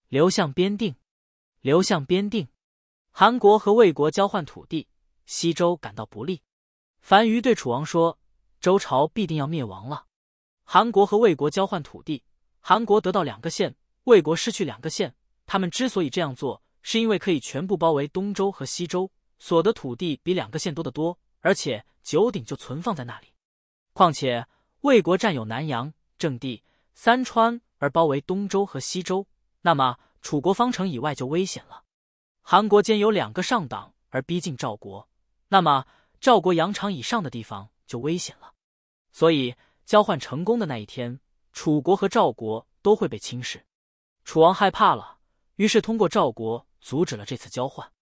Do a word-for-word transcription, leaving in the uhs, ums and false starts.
刘向边定。刘向边定。韩国和魏国交换土地，西周感到不利。樊於对楚王说，周朝必定要灭亡了。韩国和魏国交换土地，韩国得到两个县，魏国失去两个县。他们之所以这样做，是因为可以全部包围东周和西周，所得土地比两个县多得多，而且九鼎就存放在那里。况且魏国占有南阳、郑地、三川而包围东周和西周，那么楚国方城以外就危险了。韩国兼有两个上党而逼近赵国，那么赵国羊场以上的地方就危险了。所以交换成功的那一天，楚国和赵国都会被轻视。楚王害怕了，于是通过赵国阻止了这次交换。